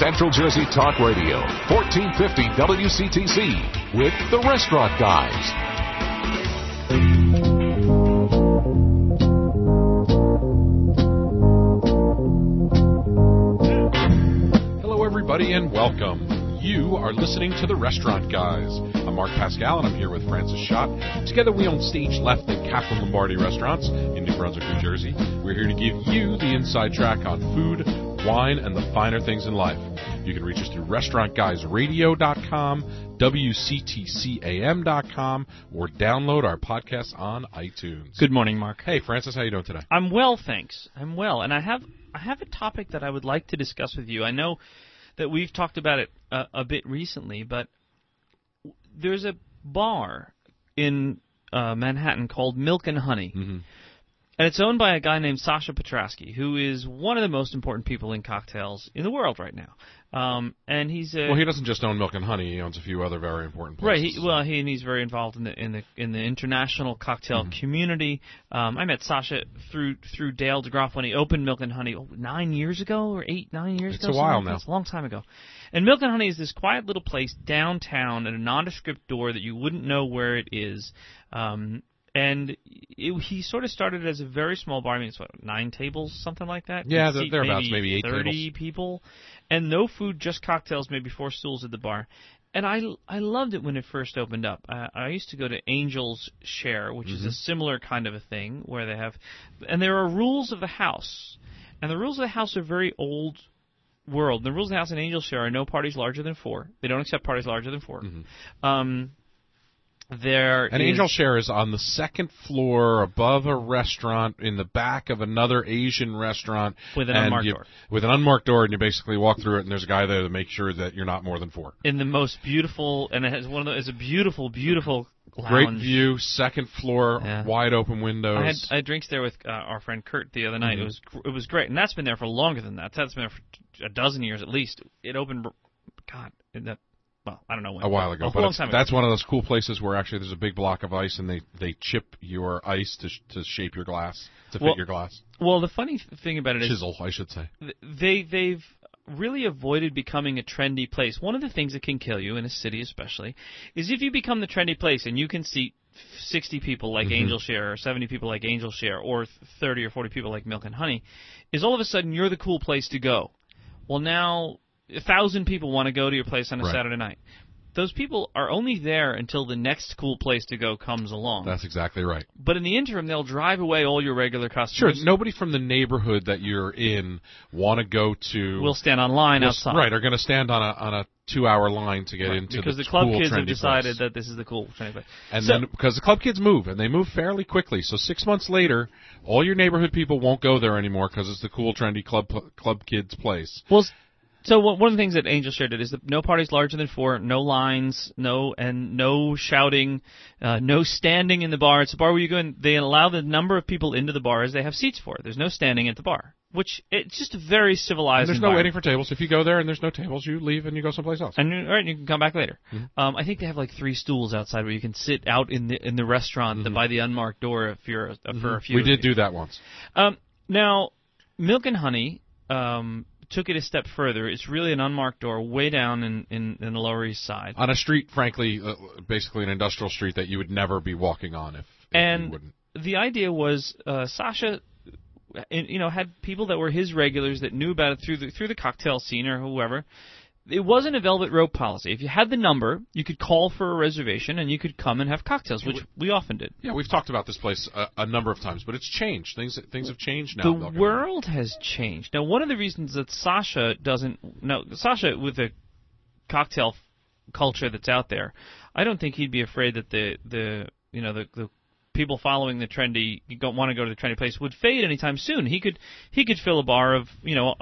Central Jersey Talk Radio, 1450 WCTC, with the Restaurant Guys. Hello, everybody, and welcome. You are listening to The Restaurant Guys. I'm Mark Pascal, and I'm here with Francis Schott. Together we own Stage Left and Kaplan Lombardi Restaurants in New Brunswick, New Jersey. We're here to give you the inside track on food, wine, and the finer things in life. You can reach us through restaurantguysradio.com, WCTCAM.com, or download our podcast on iTunes. Good morning, Mark. Hey, Francis, how you doing today? I'm well, thanks. I'm well, and I have a topic that I would like to discuss with you. I know that we've talked about it a bit recently, but there's a bar in Manhattan called Milk and Honey, and it's owned by a guy named Sasha Petrasky, who is one of the most important people in cocktails in the world right now. And he's well, he doesn't just own Milk and Honey; he owns a few other very important places. Right. He's very involved in the international cocktail community. I met Sasha through Dale DeGroff when he opened Milk and Honey 9 years ago or 9 years ago. It's a while now. It's a long time ago. And Milk and Honey is this quiet little place downtown at a nondescript door that you wouldn't know where it is. He sort of started as a very small bar. I mean, it's 9 tables, something like that. Yeah, thereabouts, maybe 8 30 tables. people. And no food, just cocktails, maybe 4 stools at the bar. And I loved it when it first opened up. I used to go to Angel's Share, which is a similar kind of a thing, where they have... And there are rules of the house. And the rules of the house are very old world. The rules of the house in Angel's Share are no parties larger than 4. They don't accept parties larger than 4. Angel Share is on the second floor above a restaurant in the back of another Asian restaurant. With an unmarked door. With an unmarked door, and you basically walk through it, and there's a guy there to make sure that you're not more than 4. In the most beautiful, and it's a beautiful, beautiful lounge. Great view, second floor, wide open windows. I had drinks there with our friend Kurt the other night. It was great, and that's been there for longer than that. That's been there for a dozen years at least. It opened, well, I don't know when. A while ago. That's one of those cool places where actually there's a big block of ice and they chip your ice to shape your glass, to fit your glass. Well, the funny thing about it Chisel, I should say. They've really avoided becoming a trendy place. One of the things that can kill you, in a city especially, is if you become the trendy place and you can seat 60 people like Angel Share or 70 people like Angel Share or 30 or 40 people like Milk and Honey, is all of a sudden you're the cool place to go. Well, now 1,000 people want to go to your place on a Saturday night. Those people are only there until the next cool place to go comes along. That's exactly right. But in the interim, they'll drive away all your regular customers. Sure, nobody from the neighborhood that you're in want to go to... Will stand on line outside. Right, are going to stand on a 2-hour line to get into because the club cool, kids have trendy decided place. that this is the cool, trendy place. And then, because the club kids move, and they move fairly quickly, so 6 months later, all your neighborhood people won't go there anymore because it's the cool, trendy club kids place. Well, so one of the things that Angel Share did is that no parties larger than 4, no lines, no shouting, no standing in the bar. It's a bar where you go and they allow the number of people into the bar as they have seats for. There's no standing at the bar, which it's just a very civilized and there's no waiting for tables. If you go there and there's no tables, you leave and you go someplace else. And you can come back later. I think they have like 3 stools outside where you can sit out in the restaurant by the unmarked door if you're for a few. We did do that once. Now, Milk and Honey. Took it a step further. It's really an unmarked door way down in the Lower East Side. On a street, frankly, basically an industrial street that you would never be walking on if you wouldn't. The idea was Sasha, had people that were his regulars that knew about it through the cocktail scene or whoever. It wasn't a velvet rope policy. If you had the number, you could call for a reservation and you could come and have cocktails, which we often did. Yeah, we've talked about this place a number of times, but it's changed. Things have changed now. The world has changed. Now, one of the reasons that Sasha with the cocktail culture that's out there, I don't think he'd be afraid that the people following the trendy, want to go to the trendy place would fade anytime soon. He could fill a bar of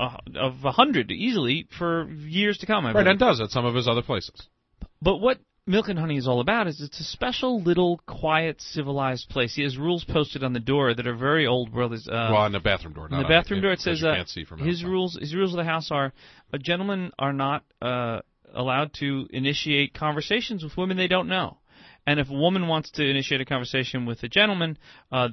100 easily for years to come. Right, and does at some of his other places. But what Milk and Honey is all about is it's a special little quiet, civilized place. He has rules posted on the door that are very old world. On the bathroom door. On the bathroom door, it says his rules of the house are: gentlemen are not allowed to initiate conversations with women they don't know. And if a woman wants to initiate a conversation with a gentleman,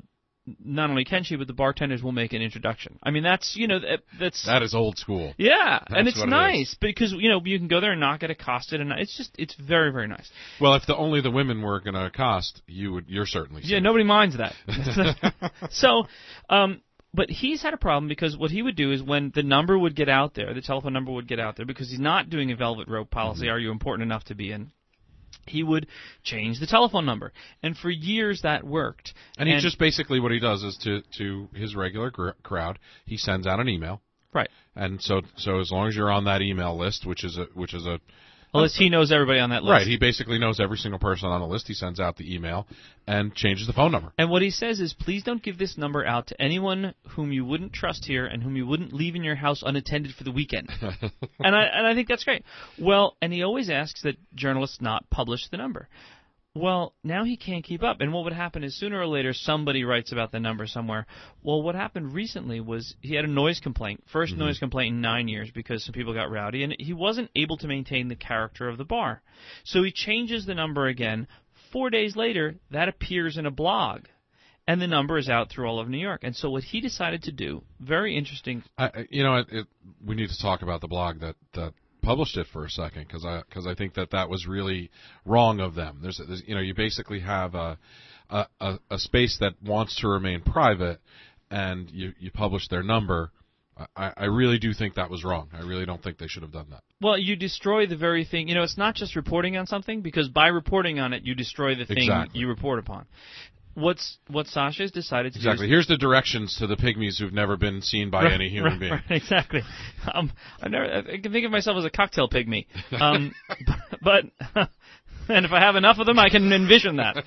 not only can she, but the bartenders will make an introduction. I mean, that is old school. Yeah, That's and it's what nice because you can go there and not get accosted, and it's very, very nice. Well, if only the women were going to accost, you're certainly safe. Yeah, nobody minds that. So, but he's had a problem because what he would do is when the number would get out there, the telephone number would get out there, because he's not doing a velvet rope policy. Mm-hmm. Are you important enough to be in? He would change the telephone number, and for years that worked. And he just basically what he does is to his regular crowd, he sends out an email. Right. And so as long as you're on that email list, which is a unless he knows everybody on that list. Right, he basically knows every single person on the list. He sends out the email and changes the phone number. And what he says is, please don't give this number out to anyone whom you wouldn't trust here and whom you wouldn't leave in your house unattended for the weekend. and I think that's great. Well, and he always asks that journalists not publish the number. Well, now he can't keep up. And what would happen is sooner or later somebody writes about the number somewhere. Well, what happened recently was he had a noise complaint, first noise complaint in 9 years because some people got rowdy, and he wasn't able to maintain the character of the bar. So he changes the number again. 4 days later, that appears in a blog, and the number is out through all of New York. And so what he decided to do, very interesting. We need to talk about the blog that published it for a second, because I think that was really wrong of them. There's you basically have a space that wants to remain private, and you publish their number. I really do think that was wrong. I really don't think they should have done that. Well, you destroy the very thing. It's not just reporting on something, because by reporting on it, you destroy the thing you report upon. What Sasha has decided to do. Exactly. Here's the directions to the pygmies who've never been seen by any human being. Right, exactly. I can think of myself as a cocktail pygmy. But and if I have enough of them, I can envision that.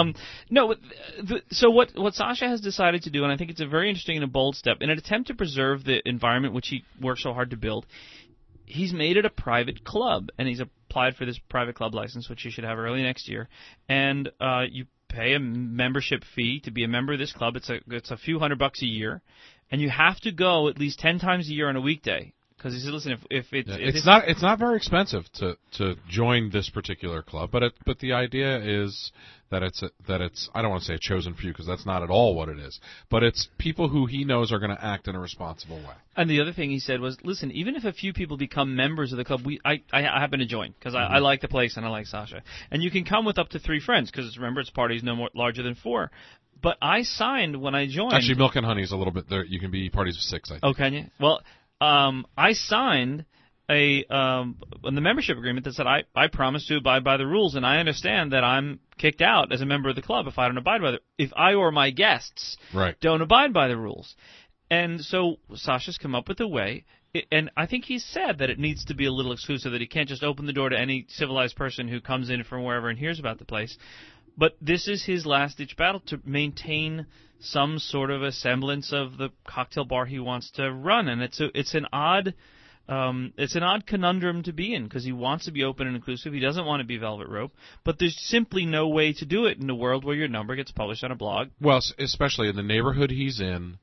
So what Sasha has decided to do, and I think it's a very interesting and a bold step, in an attempt to preserve the environment which he worked so hard to build, he's made it a private club, and he's applied for this private club license, which he should have early next year. And you pay a membership fee to be a member of this club. It's a few $100 a year, and you have to go at least 10 times a year on a weekday. Because he said, listen, if it's not very expensive to join this particular club, but the idea is that it's I don't want to say a chosen few, because that's not at all what it is, but it's people who he knows are going to act in a responsible way. And the other thing he said was, listen, even if a few people become members of the club, I happen to join because I like the place and I like Sasha, and you can come with up to 3 friends, because remember, it's parties no more larger than 4. But I signed when I joined. Actually, Milk and Honey is a little bit there. You can be parties of 6, I think. Oh, can you? Well, I signed the membership agreement that said I promise to abide by the rules, and I understand that I'm kicked out as a member of the club if I don't abide by if I or my guests don't abide by the rules. And so Sasha's come up with a way, and I think he's said that it needs to be a little exclusive, that he can't just open the door to any civilized person who comes in from wherever and hears about the place. But this is his last-ditch battle to maintain some sort of a semblance of the cocktail bar he wants to run, and it's an odd conundrum to be in, because he wants to be open and inclusive. He doesn't want to be velvet rope, but there's simply no way to do it in a world where your number gets published on a blog. Well, especially in the neighborhood he's in,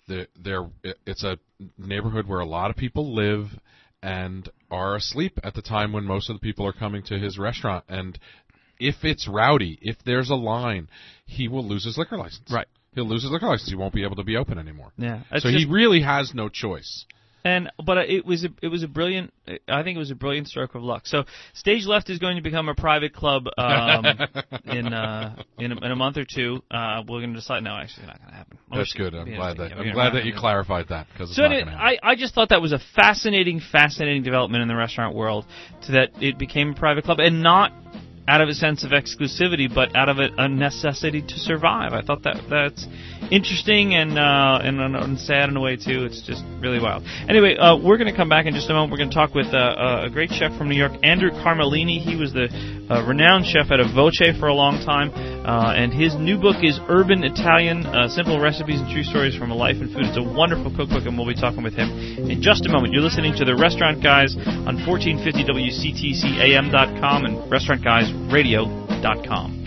it's a neighborhood where a lot of people live and are asleep at the time when most of the people are coming to his restaurant, and if it's rowdy, if there's a line, he will lose his liquor license. Right. He'll lose his liquor license. He won't be able to be open anymore. Yeah. So he really has no choice. But it was a brilliant. I think it was a brilliant stroke of luck. So Stage Left is going to become a private club in a month or two. We're going to decide. No, actually, it's not going to happen. That's good. I'm glad that you clarified that, because it's not going to happen. I just thought that was a fascinating development in the restaurant world, to that it became a private club, and not out of a sense of exclusivity, but out of a necessity to survive. I thought that's interesting and sad in a way too. It's just really wild. Anyway, we're going to come back in just a moment. We're going to talk with a great chef from New York, Andrew Carmelini. He was the renowned chef at Voce for a long time, and his new book is Urban Italian: Simple Recipes and True Stories from a Life in Food. It's a wonderful cookbook, and we'll be talking with him in just a moment. You're listening to The Restaurant Guys on 1450 WCTCAM.com and RestaurantGuysRadio.com.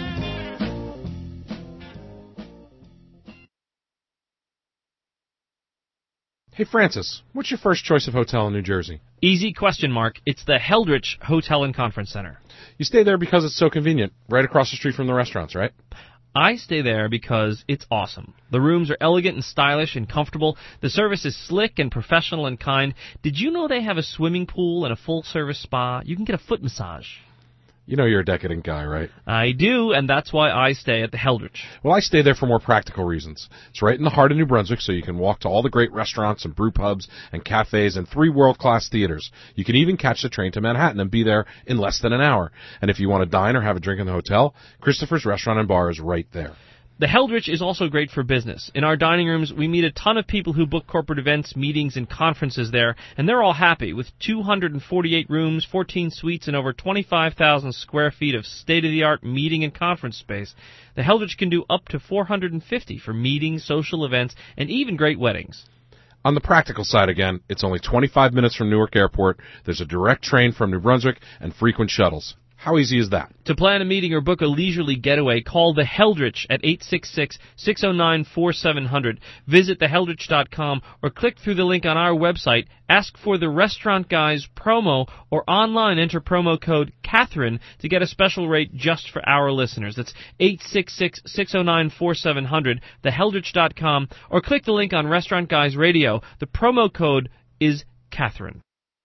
Hey, Francis, what's your first choice of hotel in New Jersey? Easy question mark. It's the Heldrich Hotel and Conference Center. You stay there because it's so convenient, right across the street from the restaurants, right? I stay there because it's awesome. The rooms are elegant and stylish and comfortable. The service is slick and professional and kind. Did you know they have a swimming pool and a full-service spa? You can get a foot massage. You know you're a decadent guy, right? I do, and that's why I stay at the Heldrich. Well, I stay there for more practical reasons. It's right in the heart of New Brunswick, so you can walk to all the great restaurants and brew pubs and cafes and 3 world-class theaters. You can even catch the train to Manhattan and be there in less than an hour. And if you want to dine or have a drink in the hotel, Christopher's Restaurant and Bar is right there. The Heldrich is also great for business. In our dining rooms, we meet a ton of people who book corporate events, meetings, and conferences there, and they're all happy. With 248 rooms, 14 suites, and over 25,000 square feet of state-of-the-art meeting and conference space, the Heldrich can do up to 450 for meetings, social events, and even great weddings. On the practical side, again, it's only 25 minutes from Newark Airport. There's a direct train from New Brunswick and frequent shuttles. How easy is that? To plan a meeting or book a leisurely getaway, call the Heldrich at 866-609-4700. Visit theheldrich.com or click through the link on our website. Ask for the Restaurant Guys promo or online enter promo code Catherine to get a special rate just for our listeners. That's 866-609-4700, theheldrich.com, or click the link on Restaurant Guys Radio. The promo code is Catherine.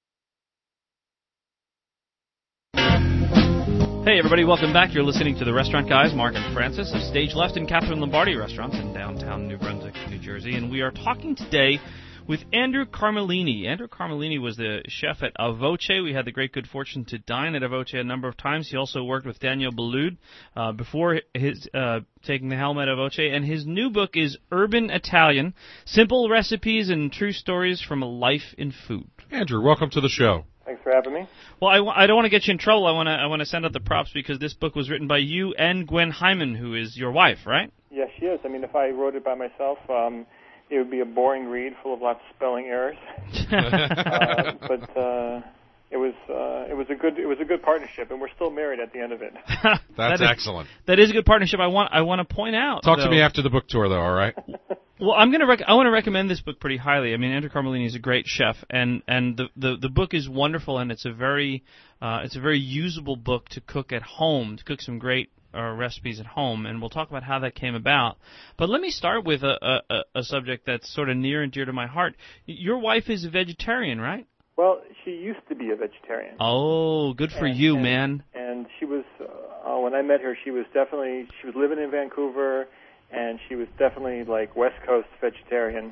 Hey everybody, welcome back. You're listening to the Restaurant Guys, Mark and Francis of Stage Left and Catherine Lombardi Restaurants in downtown New Brunswick, New Jersey. And we are talking today with Andrew Carmelini. Andrew Carmelini was the chef at Avoce. We had the great good fortune to dine at Avoce a number of times. He also worked with Daniel Boulud before his taking the helm at Avoce. And his new book is Urban Italian, Simple Recipes and True Stories from a Life in Food. Andrew, welcome to the show. Thanks for having me. Well, I don't want to get you in trouble. I want to send out the props because this book was written by you and Gwen Hyman, who is your wife, right? Yes, she is. I mean, if I wrote it by myself, it would be a boring read full of lots of spelling errors. But it was a good partnership, and we're still married at the end of it. That's excellent. That is a good partnership. I want to point out. Talk to me after the book tour, though. All right. Well, I want to recommend this book pretty highly. I mean, Andrew Carmelini is a great chef, and the book is wonderful, and it's a very usable book to cook at home, to cook some great recipes at home, and we'll talk about how that came about. But let me start with a subject that's sort of near and dear to my heart. Your wife is a vegetarian, right? Well, she used to be a vegetarian. Oh, good for you, man. And she was when I met her, she was living in Vancouver. And she was definitely like West Coast vegetarian.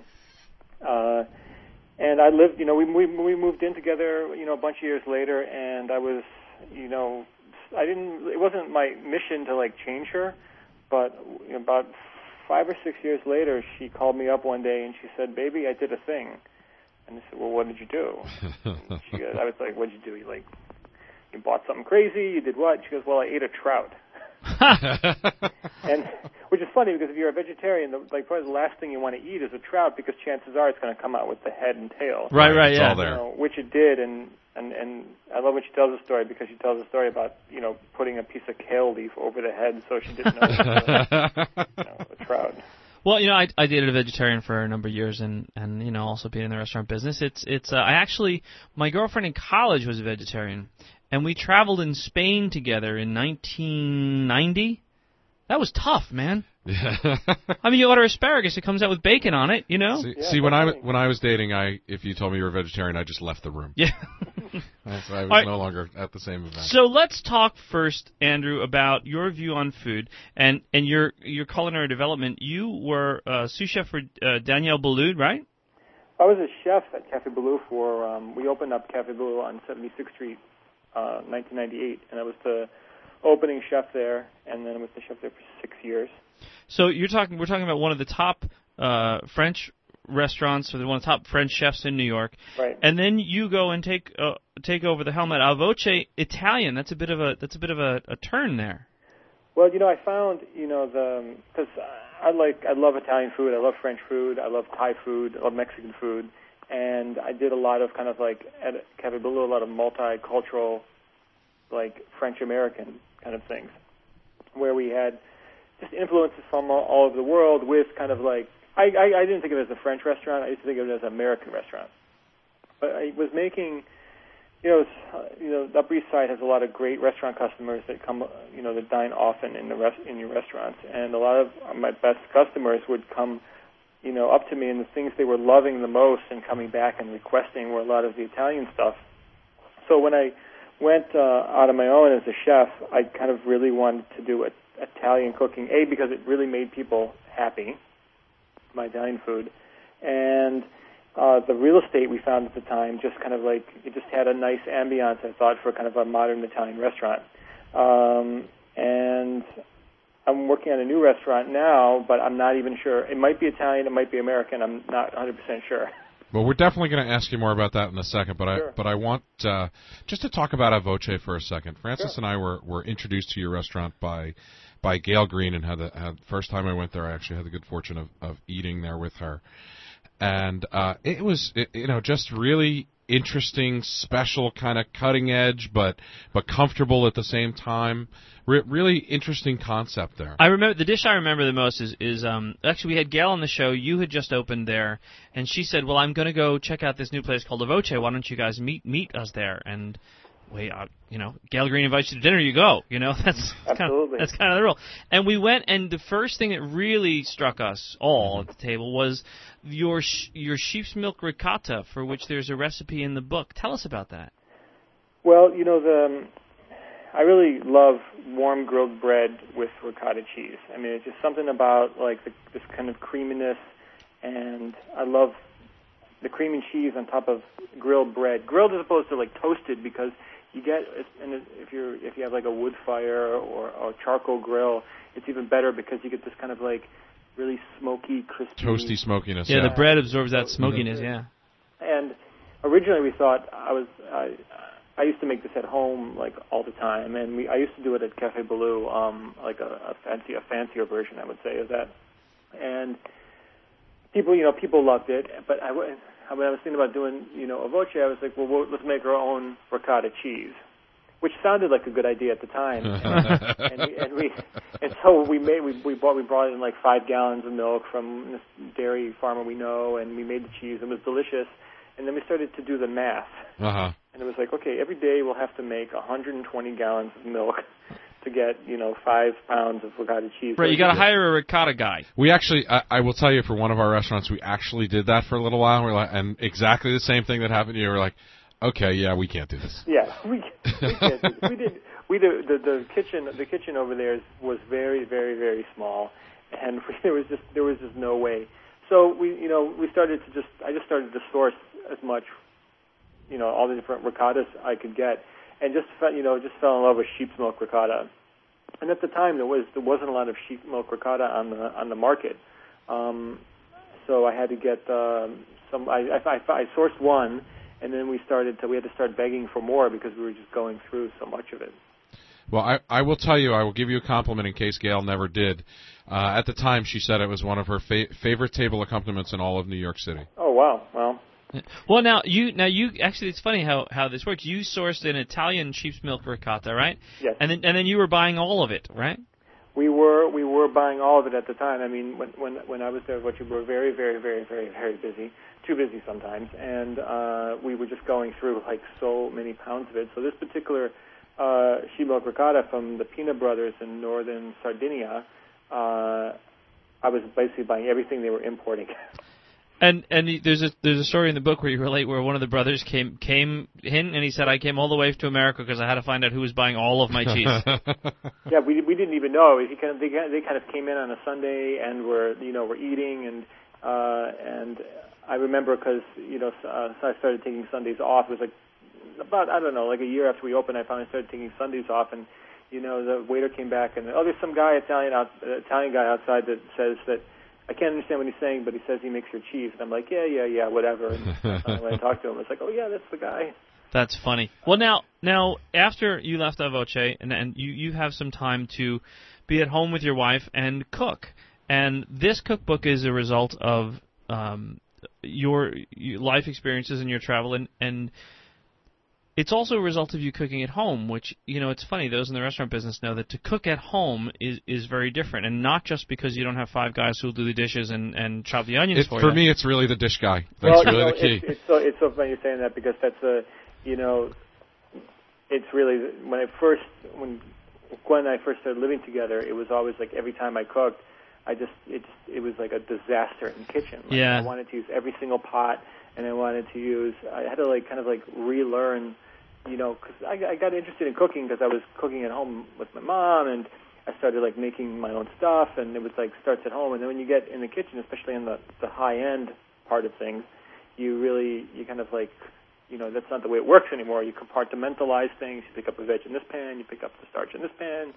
And I lived, we moved in together, a bunch of years later, and I was, it wasn't my mission to like change her, but about 5 or 6 years later, she called me up one day and she said, "Baby, I did a thing." And I said, "Well, what did you do?" I was like, "What did you do?" You bought something crazy? You did what? She goes, "Well, I ate a trout." And which is funny because if you're a vegetarian, probably the last thing you want to eat is a trout because chances are it's going to come out with the head and tail. Right, it's yeah. all there. Which it did, and I love when she tells the story because she tells the story about putting a piece of kale leaf over the head so she didn't know it was a trout. Well, I dated a vegetarian for a number of years, and also being in the restaurant business. My girlfriend in college was a vegetarian. And we traveled in Spain together in 1990. That was tough, man. Yeah. I mean, you order asparagus, it comes out with bacon on it, See, when I was dating, if you told me you were a vegetarian, I just left the room. Yeah. I was no longer at the same event. So let's talk first, Andrew, about your view on food and your culinary development. You were sous chef for Daniel Boulud, right? I was a chef at Café Boulud we opened up Café Boulud on 76th Street. 1998, and I was the opening chef there, and then I was the chef there for 6 years. So we're talking about one of the top French restaurants, or one of the top French chefs in New York. Right. And then you go and take over the helm at Avoce Italian. That's a bit of a turn there. Well, I found because I love Italian food, I love French food, I love Thai food, I love Mexican food. And I did a lot of kind of like at Café Boulud, a lot of multicultural, like French-American kind of things, where we had just influences from all over the world with kind of like, I didn't think of it as a French restaurant, I used to think of it as an American restaurant. But I was making The Upper East Side has a lot of great restaurant customers that come, that dine often in your restaurants, and a lot of my best customers would come, up to me, and the things they were loving the most and coming back and requesting were a lot of the Italian stuff. So when I went out on my own as a chef, I kind of really wanted to do Italian cooking, because it really made people happy, my Italian food, and the real estate we found at the time just kind of like, it just had a nice ambiance, I thought, for kind of a modern Italian restaurant. And I'm working on a new restaurant now, but I'm not even sure. It might be Italian, it might be American. I'm not 100% sure. Well, we're definitely going to ask you more about that in a second, but Sure. I want just to talk about A Voce for a second. Francis Sure. and I were introduced to your restaurant by Gail Green, and had first time I went there, I actually had the good fortune of eating there with her. And it was, just really interesting, special, kind of cutting edge, but comfortable at the same time. Really interesting concept there. I remember the dish I remember the most is actually we had Gail on the show. You had just opened there, and she said, "Well, I'm going to go check out this new place called A Voce. Why don't you guys meet us there?" And Gail Green invites you to dinner, you go. That's kind of the rule. And we went, and the first thing that really struck us all at the table was your sheep's milk ricotta, for which there's a recipe in the book. Tell us about that. Well, I really love warm grilled bread with ricotta cheese. I mean, it's just something about like this kind of creaminess, and I love the cream and cheese on top of grilled bread. Grilled as opposed to like toasted, because you get, and if you have like a wood fire or a charcoal grill, it's even better because you get this kind of like really smoky, crispy, toasty smokiness. Yeah, the bread absorbs that smokiness. Yeah. And originally we thought I used to make this at home like all the time, and I used to do it at Café Ballou, like a fancier version, I would say, of that. And people loved it, but when I was thinking about doing, A Voce, I was like, well, let's make our own ricotta cheese, which sounded like a good idea at the time. And so we brought in like 5 gallons of milk from this dairy farmer we know, and we made the cheese. It was delicious. And then we started to do the math. Uh-huh. And it was like, okay, every day we'll have to make 120 gallons of milk to get, 5 pounds of ricotta cheese. Right, you got to hire a ricotta guy. We actually, I will tell you, for one of our restaurants, we actually did that for a little while. We're like, and exactly the same thing that happened to you. We're like, okay, yeah, we can't do this. Yeah, we can't do this. We did the kitchen over there was very, very, very small, and there was just no way. So I just started to source as much, all the different ricottas I could get, and just fell in love with sheep's milk ricotta. And at the time there wasn't a lot of sheep milk ricotta on the market, so I had to get some. I sourced one, and then we had to start begging for more because we were just going through so much of it. Well, I will tell you, I will give you a compliment in case Gail never did. At the time, she said it was one of her favorite table accompaniments in all of New York City. Oh, wow. Well. Well, now you actually, it's funny how this works. You sourced an Italian sheep's milk ricotta, right? Yes. And then you were buying all of it, right? We were buying all of it at the time. I mean, when I was there, we were very, very, very, very, very busy, too busy sometimes, and we were just going through like so many pounds of it. So this particular sheep milk ricotta from the Pina brothers in northern Sardinia, I was basically buying everything they were importing. And there's a story in the book where you relate where one of the brothers came in and he said, I came all the way to America because I had to find out who was buying all of my cheese. Yeah, we didn't even know. They kind of came in on a Sunday and were eating, and I remember because so I started taking Sundays off. It was like about like a year after we opened, I finally started taking Sundays off, and the waiter came back and there's some guy Italian guy outside that says that I can't understand what he's saying, but he says he makes your cheese. And I'm like, yeah, whatever. And when I talked to him, it's like, oh, yeah, that's the guy. That's funny. Well, now after you left A Voce, and you have some time to be at home with your wife and cook. And this cookbook is a result of your life experiences and your travel, and it's also a result of you cooking at home, which, it's funny, those in the restaurant business know that to cook at home is very different, and not just because you don't have 5 guys who'll do the dishes and chop the onions for you. For me, it's really the dish guy. That's really the key. It's so funny you're saying that because that's it's really when Gwen and I first started living together, it was always like every time I cooked, it was like a disaster in the kitchen. Like, Yeah. I wanted to use every single pot, and I had to like kind of like relearn, because I got interested in cooking because I was cooking at home with my mom, and I started like making my own stuff, and it was like starts at home, and then when you get in the kitchen, especially in the high end part of things, you kind of like, that's not the way it works anymore. You compartmentalize things. You pick up a veg in this pan. You pick up the starch in this pan.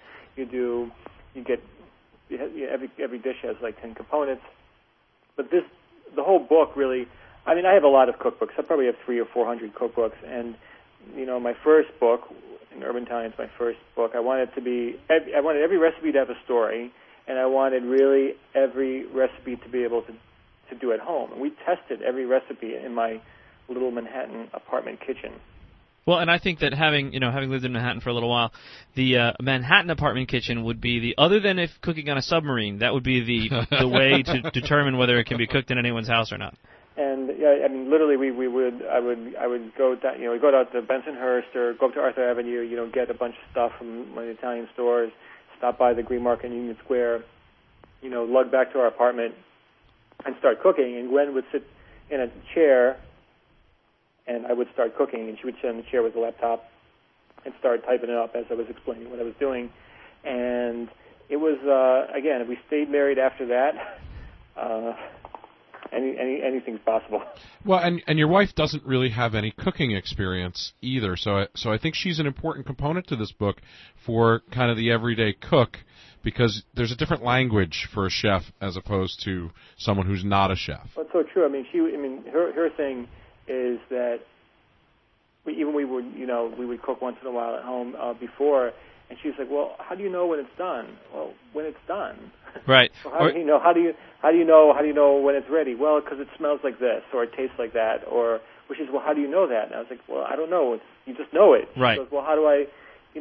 Every dish has like 10 components. But the whole book really, I mean, I have a lot of cookbooks. I probably have 300 or 400 cookbooks. And, my first book, in Urban Italians, my first book, I wanted every recipe to have a story, and I wanted really every recipe to be able to do at home. And we tested every recipe in my little Manhattan apartment kitchen. Well, and I think that having lived in Manhattan for a little while, the Manhattan apartment kitchen would be other than if cooking on a submarine, that would be the way to determine whether it can be cooked in anyone's house or not. And I mean, literally, I would go down, we'd go down to Bensonhurst or go up to Arthur Avenue, get a bunch of stuff from one of the Italian stores, stop by the Green Market in Union Square, lug back to our apartment and start cooking. And Gwen would sit in a chair, and I would start cooking, and she would sit on the chair with the laptop and start typing it up as I was explaining what I was doing. And it was, again, we stayed married after that. Anything's possible. Well, and your wife doesn't really have any cooking experience either, so I think she's an important component to this book for kind of the everyday cook, because there's a different language for a chef as opposed to someone who's not a chef. That's so true. I mean, her thing is that we would cook once in a while at home before, and she was like, "Well, how do you know when it's done?" Well, when it's done. Right. So how do you know when it's ready? Well, because it smells like this, or it tastes like that, or which is, well, how do you know that? And I was like, well, I don't know. You just know it. Right. She goes, well, how do I,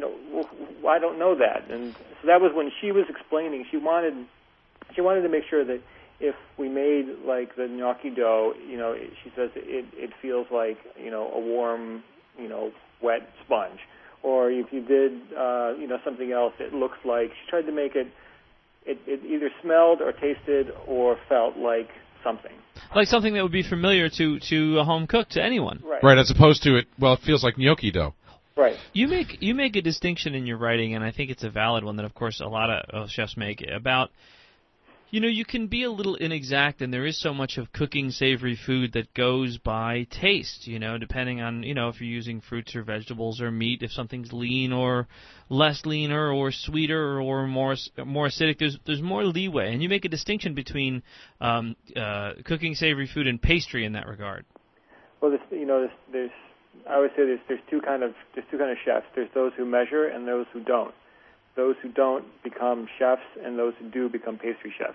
I don't know that. And so that was when she was explaining. She wanted to make sure that if we made like the gnocchi dough, she says it feels like a warm, wet sponge. Or if you did, something else, it looks like. She tried to make it either smelled or tasted or felt like something. Like something that would be familiar to a home cook, to anyone. Right. As opposed to it feels like gnocchi dough. Right. You make a distinction in your writing, and I think it's a valid one that, of course, a lot of chefs make, about, you can be a little inexact, and there is so much of cooking savory food that goes by taste, depending on, if you're using fruits or vegetables or meat, if something's lean or less leaner or sweeter or more acidic, there's more leeway. And you make a distinction between cooking savory food and pastry in that regard. Well, there's I always say there's two kind of chefs. There's those who measure and those who don't. Those who don't become chefs, and those who do become pastry chefs.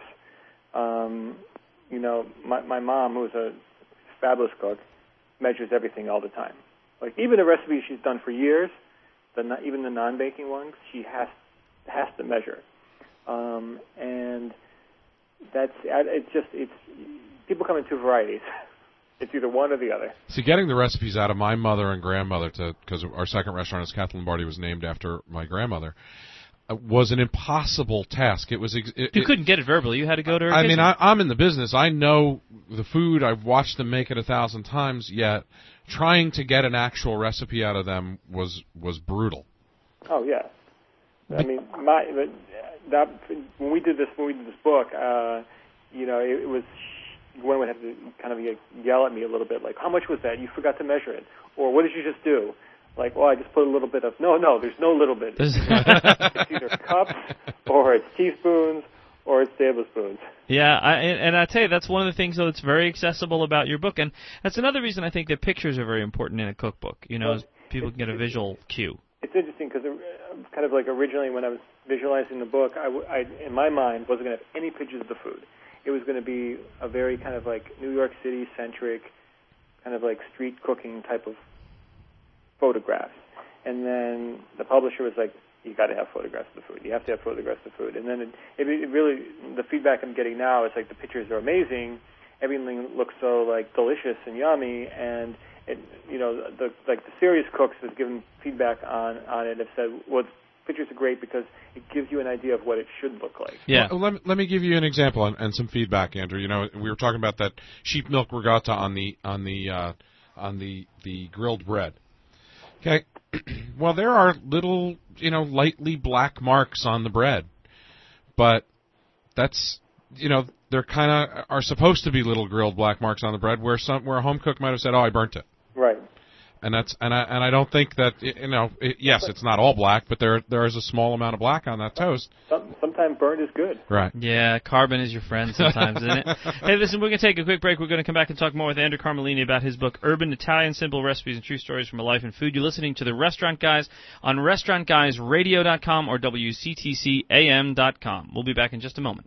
My mom, who's a fabulous cook, measures everything all the time. Like even a recipe she's done for years, even the non-baking ones, she has to measure. And it's people come in two varieties. It's either one or the other. See, getting the recipes out of my mother and grandmother, because our second restaurant, Kath Lombardi, was named after my grandmother, was an impossible task. It was. You couldn't get it verbally. You had to go to her kitchen. I mean, I'm in the business. I know the food. I've watched them make it 1,000 times. Yet, trying to get an actual recipe out of them was brutal. Oh yeah, I mean, when we did this book, it was. Gwen would have to kind of yell at me a little bit, like, how much was that? You forgot to measure it. Or what did you just do? Like, well, I just put a little bit of, no, there's no little bit. It's either cups, or it's teaspoons, or it's tablespoons. Yeah, and I tell you, that's one of the things, though, that's very accessible about your book. And that's another reason I think that pictures are very important in a cookbook. People can get a visual cue. It's interesting because kind of like originally when I was visualizing the book, I in my mind wasn't going to have any pictures of the food. It was going to be a very kind of like New York City-centric, kind of like street cooking type of photographs. And then the publisher was like, you got to have photographs of the food. You have to have photographs of the food. And then it really, the feedback I'm getting now is like the pictures are amazing. Everything looks so like delicious and yummy, and the serious cooks have given feedback on it have said, well, pictures are great because it gives you an idea of what it should look like. Yeah. Well, let me give you an example and some feedback, Andrew. We were talking about that sheep milk regatta on the grilled bread. Okay. Well, there are little, lightly black marks on the bread, but that's, there kind of are supposed to be little grilled black marks on the bread where a home cook might have said, "Oh, I burnt it." Right. And I don't think that yes, it's not all black, but there is a small amount of black on that toast. Sometimes burnt is good. Right. Yeah, carbon is your friend sometimes, isn't it? Hey, listen, we're going to take a quick break. We're going to come back and talk more with Andrew Carmellini about his book, Urban Italian: Simple Recipes and True Stories from a Life in Food. You're listening to The Restaurant Guys on RestaurantGuysRadio.com or WCTCAM.com. We'll be back in just a moment.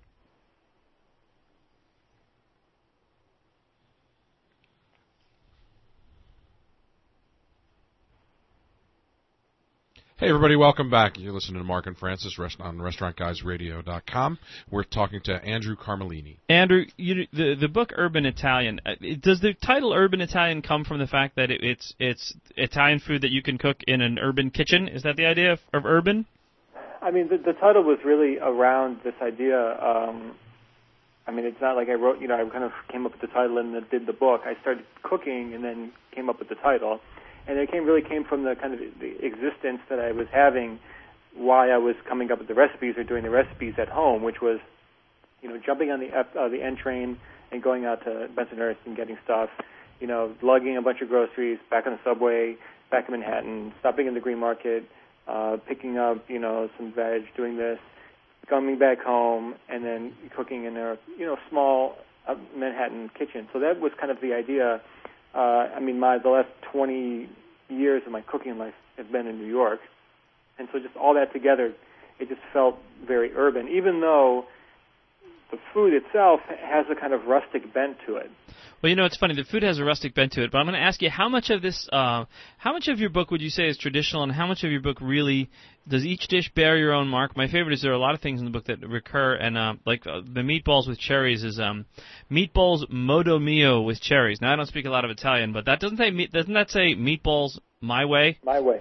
Hey, everybody, welcome back. You're listening to Mark and Francis on RestaurantGuysRadio.com. We're talking to Andrew Carmellini. Andrew, the book Urban Italian, does the title Urban Italian come from the fact that it's Italian food that you can cook in an urban kitchen? Is that the idea of urban? I mean, the title was really around this idea. It's not like I wrote, I kind of came up with the title and then did the book. I started cooking and then came up with the title. And it really came from the kind of the existence that I was having while I was coming up with the recipes or doing the recipes at home, which was, jumping on the N train and going out to Bensonhurst and getting stuff, lugging a bunch of groceries back on the subway, back in Manhattan, stopping in the Green Market, picking up, some veg, doing this, coming back home, and then cooking in a, small Manhattan kitchen. So that was kind of the idea. The last 20 years of my cooking life have been in New York. And so just all that together, it just felt very urban, even though the food itself has a kind of rustic bent to it. Well, it's funny. The food has a rustic bent to it, but I'm going to ask you, how much of your book would you say is traditional, and how much of your book really does each dish bear your own mark? My favorite is there are a lot of things in the book that recur, and the meatballs with cherries is meatballs modo mio with cherries. Now, I don't speak a lot of Italian, but doesn't that say meatballs my way? My way.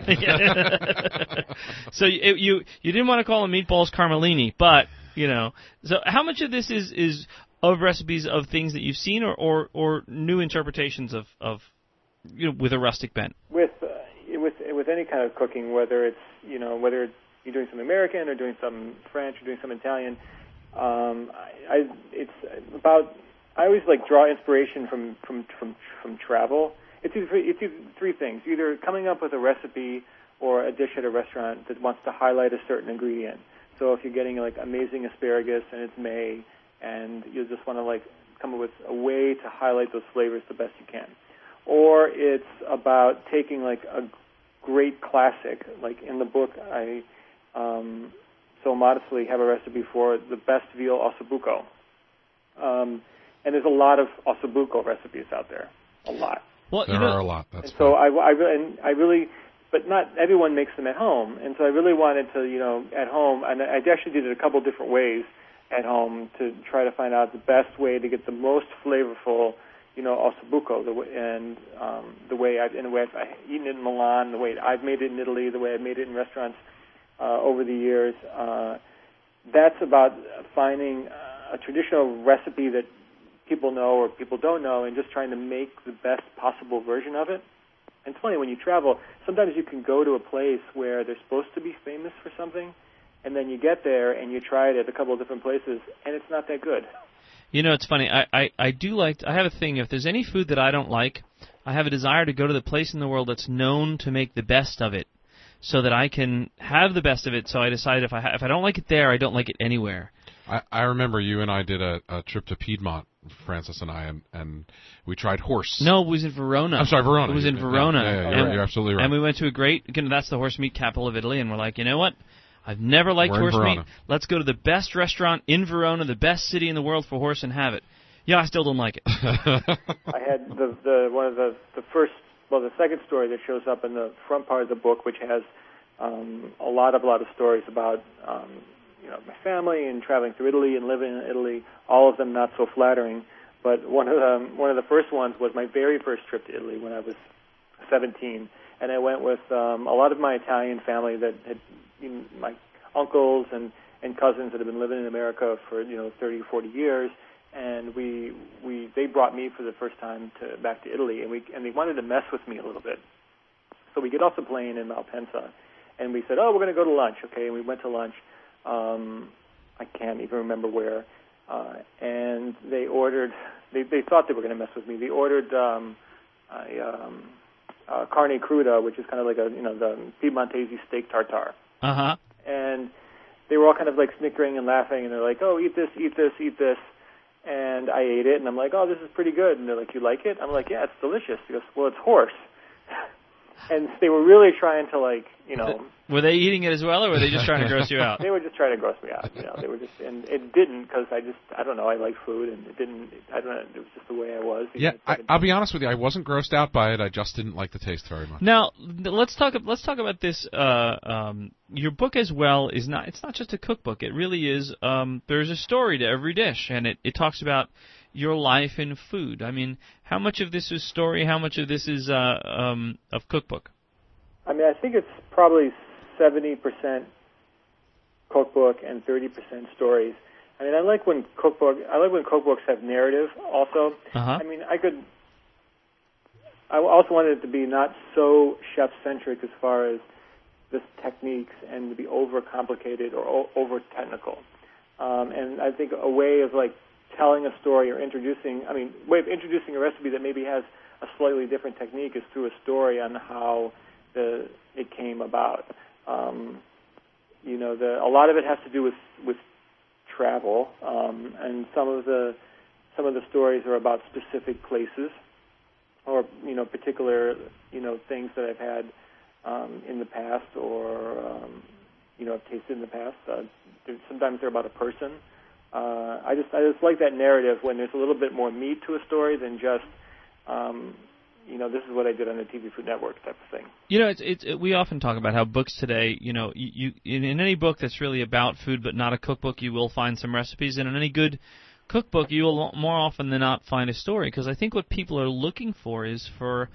So you didn't want to call them meatballs Carmellini, but so how much of this is of recipes of things that you've seen, or new interpretations of with a rustic bent? With any kind of cooking, whether it's whether you're doing some American or doing some French or doing some Italian, I always draw inspiration from travel. It's either three things: either coming up with a recipe or a dish at a restaurant that wants to highlight a certain ingredient. So if you're getting amazing asparagus and it's May, and you just want to come up with a way to highlight those flavors the best you can. Or it's about taking a great classic. In the book, I so modestly have a recipe for the best veal ossobuco. And there's a lot of ossobuco recipes out there, a lot. Well, there are a lot. That's and so I really, but not everyone makes them at home. And so I really wanted to, at home, and I actually did it a couple different ways at home to try to find out the best way to get the most flavorful, ossobuco, the way I've eaten it in Milan, the way I've made it in Italy, the way I've made it in restaurants over the years. That's about finding a traditional recipe that people know or people don't know, and just trying to make the best possible version of it. And it's funny, when you travel, sometimes you can go to a place where they're supposed to be famous for something, and then you get there and you try it at a couple of different places, and it's not that good. It's funny. I have a thing. If there's any food that I don't like, I have a desire to go to the place in the world that's known to make the best of it, so that I can have the best of it. So I decide if I don't like it there, I don't like it anywhere. I remember you and I did a trip to Piedmont, Francis and I, and we tried horse. No, it was in Verona. I'm sorry, Verona. It was in Verona. Yeah, you're absolutely right. And we went to that's the horse meat capital of Italy, and we're like, you know what? I've never liked horse meat. Let's go to the best restaurant in Verona, the best city in the world for horse, and have it. Yeah, I still don't like it. I had the second story that shows up in the front part of the book, which has a lot of stories about my family and traveling through Italy and living in Italy. All of them not so flattering, but one of the first ones was my very first trip to Italy when I was 17, and I went with a lot of my Italian family that had my uncles and cousins that have been living in America for 30 or 40 years, and they brought me for the first time back to Italy, and they wanted to mess with me a little bit. So we get off the plane in Malpensa, and we said, we're going to go to lunch, okay? And we went to lunch. I can't even remember where. And they ordered. They thought they were going to mess with me. They ordered carne cruda, which is kind of like the Piedmontese steak tartare. Uh-huh. And they were all kind of like snickering and laughing, and they're like, "Oh, eat this, eat this, eat this." And I ate it, and I'm like, "Oh, this is pretty good." And they're like, "You like it?" I'm like, "Yeah, it's delicious." He goes, "Well, it's horse." And they were really trying to Were they eating it as well, or were they just trying to gross you out? They were just trying to gross me out. They were just, and it didn't, because I don't know, I like food, and it didn't. I don't know, it was just the way I was. Yeah, I'll be honest with you. I wasn't grossed out by it. I just didn't like the taste very much. Now, let's talk about this. Your book as well is not. It's not just a cookbook. It really is. There's a story to every dish, and it talks about your life in food. I mean, how much of this is story? How much of this is of cookbook? I mean, I think it's probably 70% cookbook and 30% stories. I mean, I like when cookbooks have narrative also. Uh-huh. I mean, I also wanted it to be not so chef-centric as far as the techniques and to be over-complicated or over-technical. And I think a way of telling a story or introducing a recipe that maybe has a slightly different technique is through a story on how it came about. A lot of it has to do with travel, and some of the stories are about specific places or particular things that I've had in the past or I've tasted in the past. Sometimes they're about a person. I just like that narrative when there's a little bit more meat to a story than just this is what I did on the TV Food Network type of thing. We often talk about how books today, you in any book that's really about food but not a cookbook, you will find some recipes, and in any good cookbook, you will more often than not find a story, because I think what people are looking for is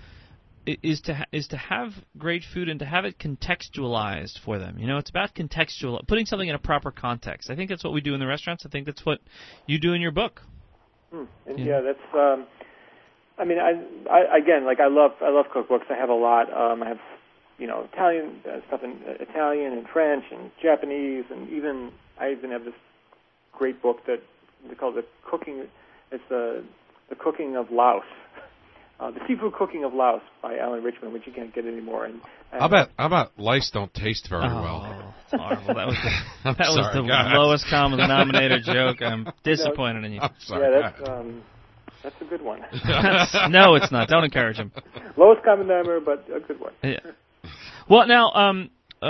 to have great food and to have it contextualized for them. It's about putting something in a proper context. I think that's what we do in the restaurants. I think that's what you do in your book. Yeah, that's. I mean, I love cookbooks. I have a lot. I have, Italian stuff in Italian and French and Japanese, and I even have this great book that they call the cooking. It's the cooking of Laos. The Seafood Cooking of Laos by Alan Richman, which you can't get anymore. And How about lice don't taste very well? It's horrible. That was the lowest common denominator joke. I'm disappointed in you. I'm sorry. Yeah, that's a good one. No, it's not. Don't encourage him. Lowest common denominator, but a good one. Yeah. Well, now,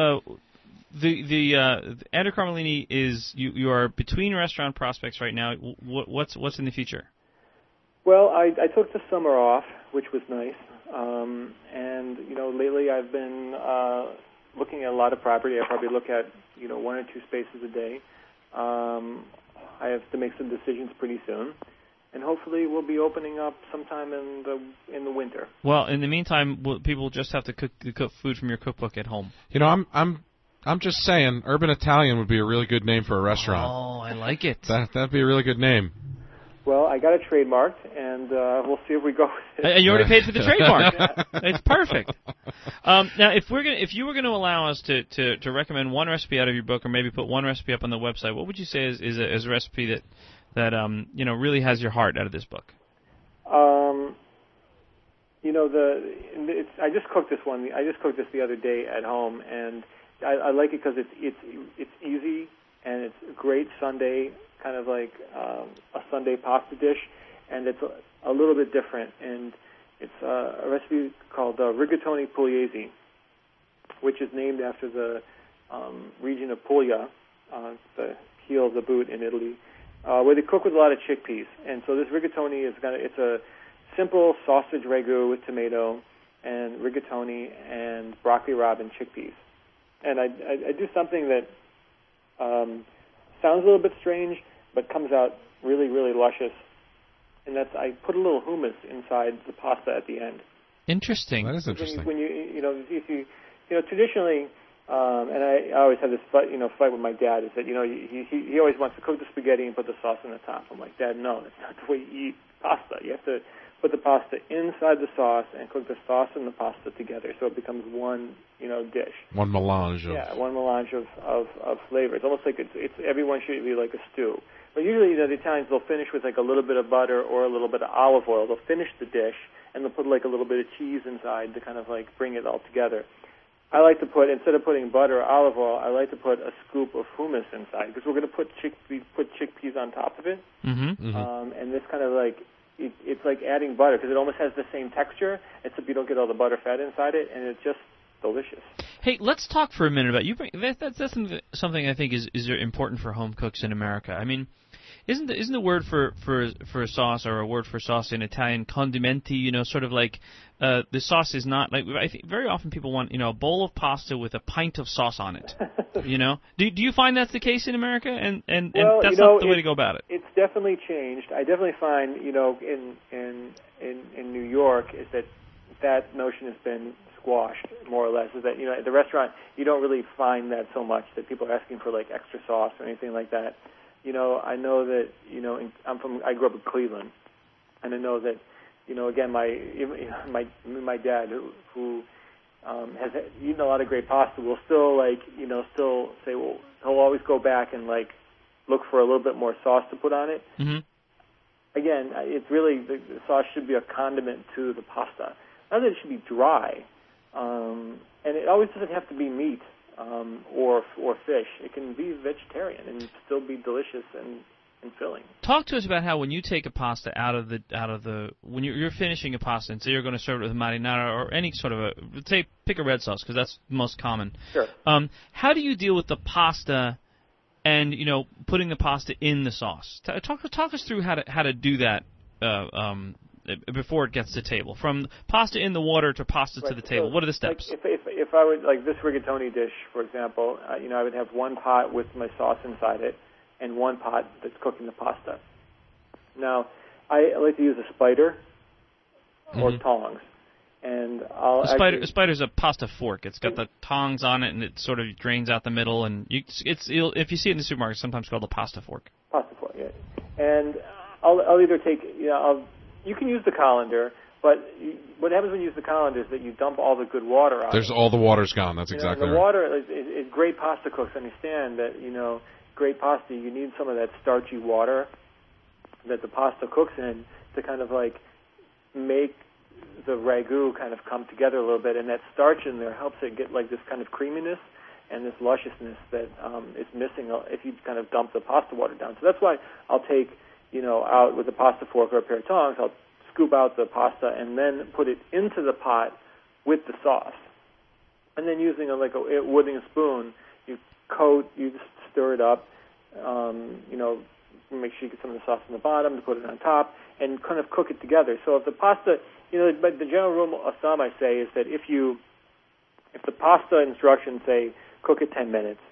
the Andrew Carmellini is you are between restaurant prospects right now. What's in the future? Well, I took the summer off, which was nice, and lately I've been looking at a lot of property. I probably look at 1 or 2 spaces a day. I have to make some decisions pretty soon, and hopefully we'll be opening up sometime in the winter. Well, in the meantime, people just have to cook food from your cookbook at home. I'm just saying, Urban Italian would be a really good name for a restaurant. Oh, I like it. That'd be a really good name. Well, I got it trademarked, and we'll see if we go with it. And you already paid for the trademark. It's perfect. Now, if you were going to allow us to recommend one recipe out of your book, or maybe put one recipe up on the website, what would you say is a recipe that really has your heart out of this book? I just cooked this one. I just cooked this the other day at home, and I like it because it's easy and it's a great Sunday, kind of like a Sunday pasta dish, and it's a little bit different. And it's a recipe called rigatoni pugliese, which is named after the region of Puglia, the heel of the boot in Italy, where they cook with a lot of chickpeas. And so this rigatoni it's a simple sausage ragu with tomato and rigatoni and broccoli rabe and chickpeas. And I do something that sounds a little bit strange, but comes out really, really luscious. And that's I put a little hummus inside the pasta at the end. Interesting. That is interesting. When if you traditionally, and I always have this fight with my dad, is that he always wants to cook the spaghetti and put the sauce on the top. I'm like, Dad, no, that's not the way you eat pasta. You have to put the pasta inside the sauce and cook the sauce and the pasta together, so it becomes one dish. One melange of one melange of flavor. It's almost like it's everyone should be like a stew. But usually, the Italians, they'll finish with like a little bit of butter or a little bit of olive oil. They'll finish the dish and they'll put like a little bit of cheese inside to kind of like bring it all together. I like to put, instead of putting butter or olive oil, I like to put a scoop of hummus inside, because we're going to put chickpeas on top of it. And this kind of like, it's like adding butter, because it almost has the same texture, except you don't get all the butter fat inside it, and it's just delicious. Hey, let's talk for a minute about that's something I think is important for home cooks in America. I mean, isn't the word for a sauce, or a word for sauce in Italian, condimenti? Sort of like the sauce is not like, I think very often people want a bowl of pasta with a pint of sauce on it. Do you find that's the case in America? And that's not the way to go about it. It's definitely changed. I definitely find in New York is that notion has been squashed more or less. Is that at the restaurant you don't really find that so much, that people are asking for like extra sauce or anything like that. I know that I grew up in Cleveland, and I know that again my dad who has eaten a lot of great pasta will still still say, well, he'll always go back and like look for a little bit more sauce to put on it. Again, it's really the sauce should be a condiment to the pasta. Not that it should be dry, and it always doesn't have to be meat. Or fish. It can be vegetarian and still be delicious and filling. Talk to us about how when you take a pasta out of the when you're finishing a pasta and say you're going to serve it with marinara or any sort of pick a red sauce, because that's the most common. Sure. How do you deal with the pasta and putting the pasta in the sauce? Talk us through how to do that. Before it gets to table, from pasta in the water to pasta to the table. So, what are the steps? Like if I would, like this rigatoni dish, for example, I would have one pot with my sauce inside it, and one pot that's cooking the pasta. Now, I like to use a spider or tongs, and a spider's a pasta fork. It's got the tongs on it, and it sort of drains out the middle. And if you see it in the supermarket, it's sometimes called a pasta fork. Pasta fork, yeah. And I'll either take you can use the colander, but what happens when you use the colander is that you dump all the good water out. All the water's gone. That's exactly right. The water is great pasta cooks understand that great pasta, you need some of that starchy water that the pasta cooks in to kind of like make the ragu kind of come together a little bit, and that starch in there helps it get like this kind of creaminess and this lusciousness that is missing if you kind of dump the pasta water down. So that's why I'll take out with a pasta fork or a pair of tongs, I'll scoop out the pasta and then put it into the pot with the sauce. And then using a wooden spoon, you stir it up, make sure you get some of the sauce on the bottom to put it on top, and kind of cook it together. So if the pasta, but the general rule of thumb I say is that if the pasta instructions say cook it 10 minutes,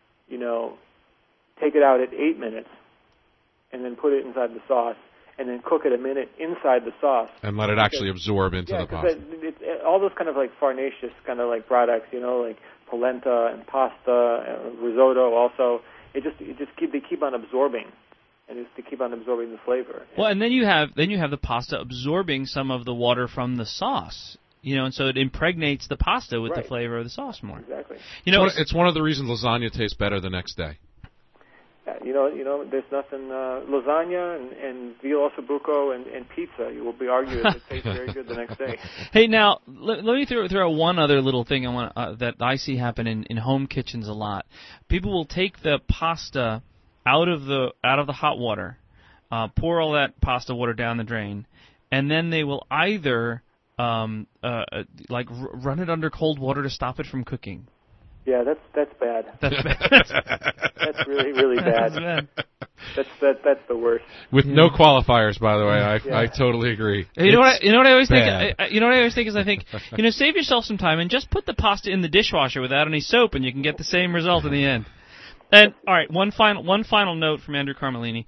take it out at 8 minutes, and then put it inside the sauce, and then cook it a minute inside the sauce. And let it actually absorb into the pasta. All those kind of like farinaceous kind of like products, like polenta and pasta, and risotto also, they keep on absorbing, and they keep on absorbing the flavor. Well, and then you have the pasta absorbing some of the water from the sauce. And so it impregnates the pasta with the flavor of the sauce more. Exactly. It's one of the reasons lasagna tastes better the next day. There's nothing, lasagna and veal ossobuco and pizza, you will be arguing that it tastes very good the next day. Hey, now, let me throw out one other little thing that I see happen in home kitchens a lot. People will take the pasta out of the hot water, pour all that pasta water down the drain, and then they will either run it under cold water to stop it from cooking. Yeah, that's bad. That's bad. That's really, really bad. That's the worst. With no qualifiers, by the way. I totally agree. You know what I always think? I think save yourself some time and just put the pasta in the dishwasher without any soap, and you can get the same result in the end. And all right, one final note from Andrew Carmelini: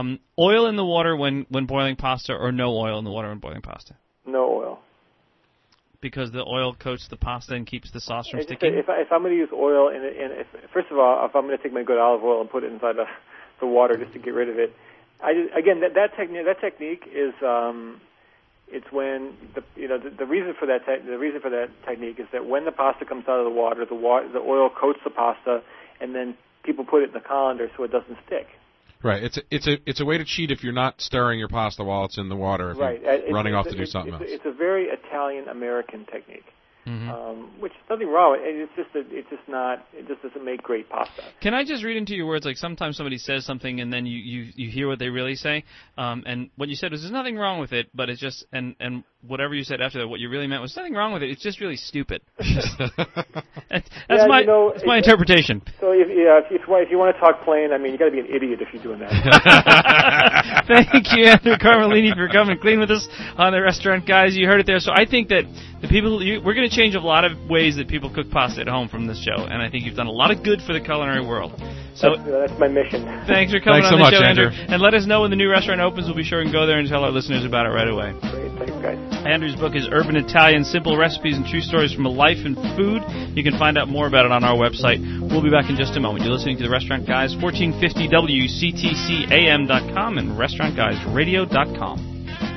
oil in the water when boiling pasta, or no oil in the water when boiling pasta? No oil. because the oil coats the pasta and keeps the sauce from It's just sticking? that if I'm going to use oil, first of all, if I'm going to take my good olive oil and put it inside the water just to get rid of it, that technique is it's when the reason for that technique is that when the pasta comes out of the water, the oil coats the pasta, and then people put it in the colander so it doesn't stick. Right. It's a way to cheat if you're not stirring your pasta while it's in the water. If right. You're running off to do something else. It's a very Italian-American technique. Mm-hmm. Which is nothing wrong with it. It just doesn't make great pasta. Can I just read into your words? Like sometimes somebody says something and then you hear what they really say. And what you said was there's nothing wrong with it, but it's just and whatever you said after that, what you really meant was nothing wrong with it. It's just really stupid. That's my interpretation. So if you want to talk plain, I mean, you got to be an idiot if you're doing that. Thank you, Andrew Carmellini, for coming clean with us on the Restaurant Guys. You heard it there. So I think that we're going to change a lot of ways that people cook pasta at home from this show, and I think you've done a lot of good for the culinary world. So that's my mission. Thanks for coming on the much, show, Andrew. And let us know when the new restaurant opens. We'll be sure and go there and tell our listeners about it right away. Great, thanks, guys. Andrew's book is Urban Italian, Simple Recipes and True Stories from a Life in Food. You can find out more about it on our website. We'll be back in just a moment. You're listening to The Restaurant Guys, 1450 WCTCAM.com and RestaurantGuysRadio.com.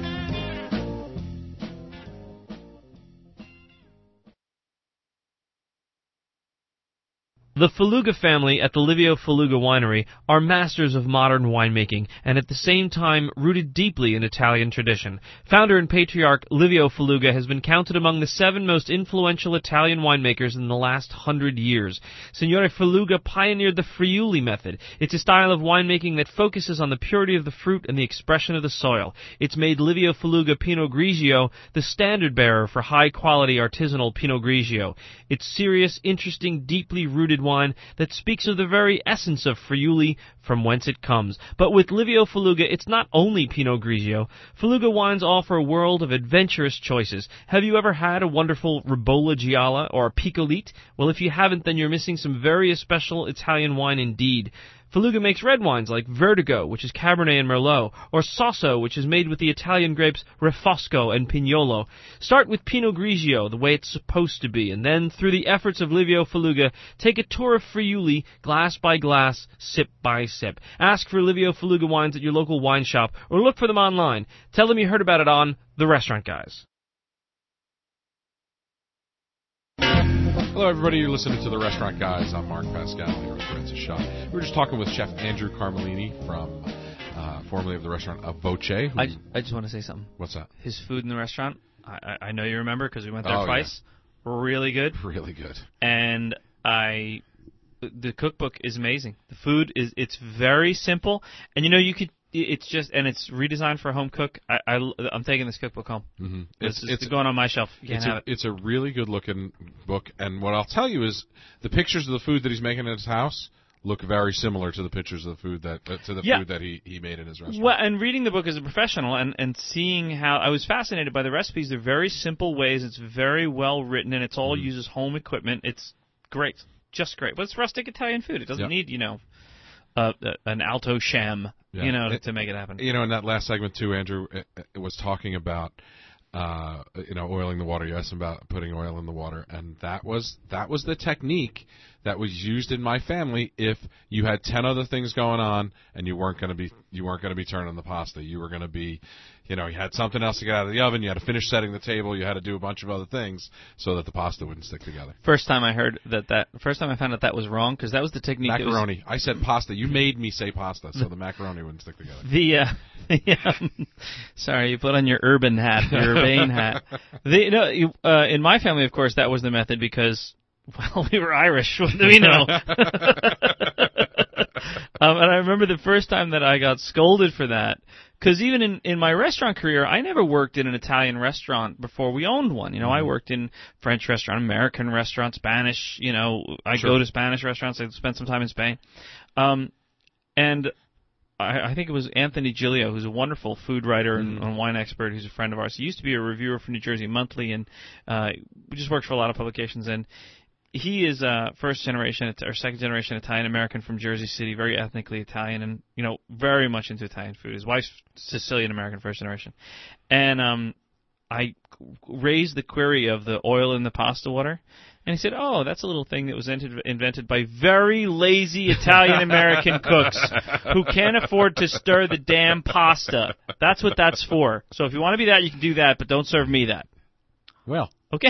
The Faluga family at the Livio Faluga Winery are masters of modern winemaking and at the same time rooted deeply in Italian tradition. Founder and patriarch Livio Faluga has been counted among the 7 most influential Italian winemakers in the last 100 years. Signore Faluga pioneered the Friuli method. It's a style of winemaking that focuses on the purity of the fruit and the expression of the soil. It's made Livio Faluga Pinot Grigio the standard bearer for high-quality artisanal Pinot Grigio. It's serious, interesting, deeply rooted wine that speaks of the very essence of Friuli, from whence it comes. But with Livio Faluga, it's not only Pinot Grigio. Faluga wines offer a world of adventurous choices. Have you ever had a wonderful Ribolla Gialla or a Picolite? Well, if you haven't, then you're missing some very special Italian wine indeed. Faluga makes red wines like Vertigo, which is Cabernet and Merlot, or Sasso, which is made with the Italian grapes Refosco and Pignolo. Start with Pinot Grigio, the way it's supposed to be, and then, through the efforts of Livio Faluga, take a tour of Friuli, glass by glass, sip by sip. Ask for Livio Faluga wines at your local wine shop, or look for them online. Tell them you heard about it on The Restaurant Guys. Hello, everybody. You're listening to The Restaurant Guys. I'm Mark Pascal here with Francis Shaw. We were just talking with Chef Andrew Carmellini from, formerly of the restaurant A Voce. I just want to say something. What's that? His food in the restaurant, I know you remember because we went there twice. Yeah. Really good. Really good. And the cookbook is amazing. The food it's very simple, and it's redesigned for a home cook. I'm taking this cookbook home. Mm-hmm. It's going on my shelf. You can't have it. It's a really good looking book, and what I'll tell you is the pictures of the food that he's making in his house look very similar to the pictures of the food that food that he made in his restaurant. Well, and reading the book as a professional and seeing how I was fascinated by the recipes. They're very simple ways. It's very well written, and it's all uses home equipment. It's great, just great. But it's rustic Italian food. It doesn't need an alto sham, to make it happen. In that last segment too, Andrew it was talking about oiling the water. You asked about putting oil in the water, and that was the technique that was used in my family. If you had 10 other things going on and you weren't going to be turning the pasta, you were going to be, you had something else to get out of the oven. You had to finish setting the table. You had to do a bunch of other things so that the pasta wouldn't stick together. First time I found out that was wrong because that was the technique. Macaroni. I said pasta. You made me say pasta, so the macaroni wouldn't stick together. Sorry, you put on your urban hat, your urbane hat. In my family, of course, that was the method because, well, we were Irish. What do we know? And I remember the first time that I got scolded for that, because even in my restaurant career, I never worked in an Italian restaurant before we owned one. I worked in French restaurant, American restaurant, Spanish. I go to Spanish restaurants. I spent some time in Spain, and I think it was Anthony Giglio, who's a wonderful food writer and wine expert, who's a friend of ours. He used to be a reviewer for New Jersey Monthly, and we just worked for a lot of publications. And he is first generation or second generation Italian American from Jersey City, very ethnically Italian, and very much into Italian food. His wife's Sicilian American, first generation, and I raised the query of the oil in the pasta water, and he said, "Oh, that's a little thing that was invented by very lazy Italian-American cooks who can't afford to stir the damn pasta. That's what that's for. So if you want to be that, you can do that, but don't serve me that." Well. Okay.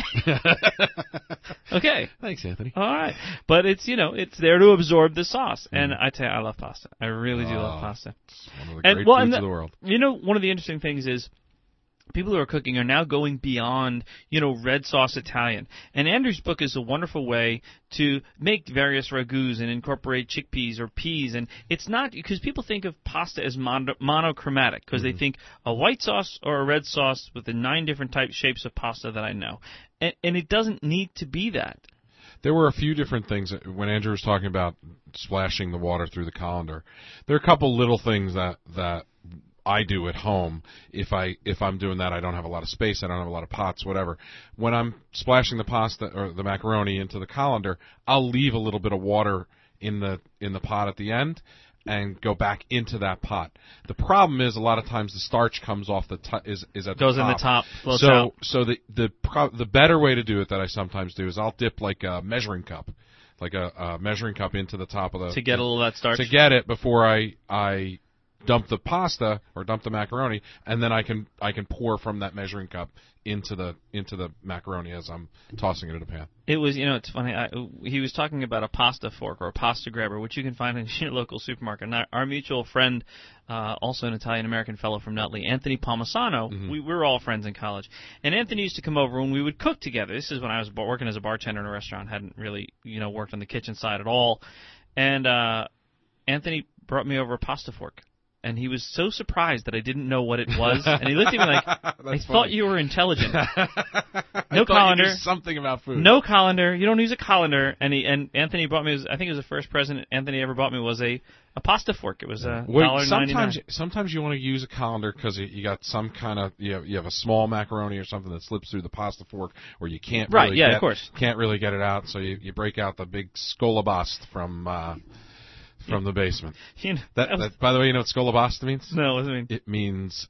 Okay. Thanks, Anthony. All right. But it's, it's there to absorb the sauce. And I tell you, I love pasta. I really do love pasta. It's one of the great foods of the world. One of the interesting things is people who are cooking are now going beyond, red sauce Italian. And Andrew's book is a wonderful way to make various ragouts and incorporate chickpeas or peas. And it's not, because people think of pasta as monochromatic, because they think a white sauce or a red sauce with the 9 different shapes of pasta that I know. And it doesn't need to be that. There were a few different things when Andrew was talking about splashing the water through the colander. There are a couple little things that I do at home. If I'm doing that, I don't have a lot of space, I don't have a lot of pots, whatever. When I'm splashing the pasta or the macaroni into the colander, I'll leave a little bit of water in the pot at the end and go back into that pot. The problem is a lot of times the starch comes off is at the top. Goes in the top. So the better way to do it that I sometimes do is I'll dip like a measuring cup. Like a measuring cup into the top of to get a little of that starch. To get it before I dump the pasta or dump the macaroni, and then I can pour from that measuring cup into the macaroni as I'm tossing it in a pan. It was, it's funny. He was talking about a pasta fork or a pasta grabber, which you can find in your local supermarket. And our mutual friend, also an Italian-American fellow from Nutley, Anthony Palmisano, we were all friends in college. And Anthony used to come over when we would cook together. This is when I was working as a bartender in a restaurant, hadn't really, worked on the kitchen side at all. And Anthony brought me over a pasta fork. And he was so surprised that I didn't know what it was. And he looked at me like, I thought you were intelligent. No colander. You knew something about food. No colander. You don't use a colander. And Anthony bought me, I think it was the first present Anthony ever bought me was a pasta fork. It was $1.99. Sometimes you want to use a colander because you got some kind of, you have a small macaroni or something that slips through the pasta fork where you can't really of course. Can't really get it out. So you break out the big scolabast from the basement. By the way, you know what scolabasta means? No, what does it mean? It means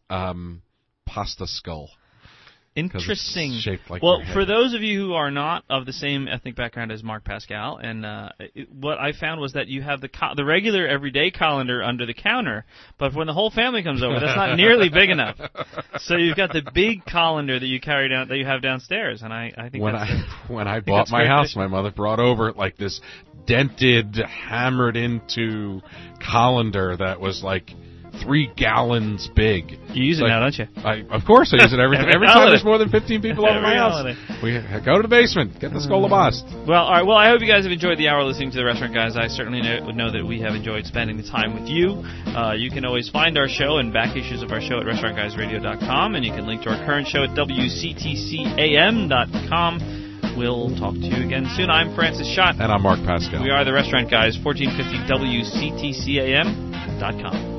pasta skull. Interesting. It's shaped like well, your head. For those of you who are not of the same ethnic background as Mark Pascal, and what I found was that you have the regular everyday colander under the counter, but when the whole family comes over, that's not nearly big enough. So you've got the big colander that you carry down, that you have downstairs, and I think when I bought my house, my mother brought over like this dented, hammered into colander that was like 3 gallons big. You use it now, don't you? Of course I use it every time there's more than 15 people over my house. Holiday. We go to the basement, get the scolabast. Well, all right. Well, I hope you guys have enjoyed the hour listening to the Restaurant Guys. I certainly know that we have enjoyed spending the time with you. You can always find our show and back issues of our show at restaurantguysradio.com, and you can link to our current show at WCTCAM.com. We'll talk to you again soon. I'm Francis Schott. And I'm Mark Pascal. We are the Restaurant Guys, 1450 WCTCAM.com.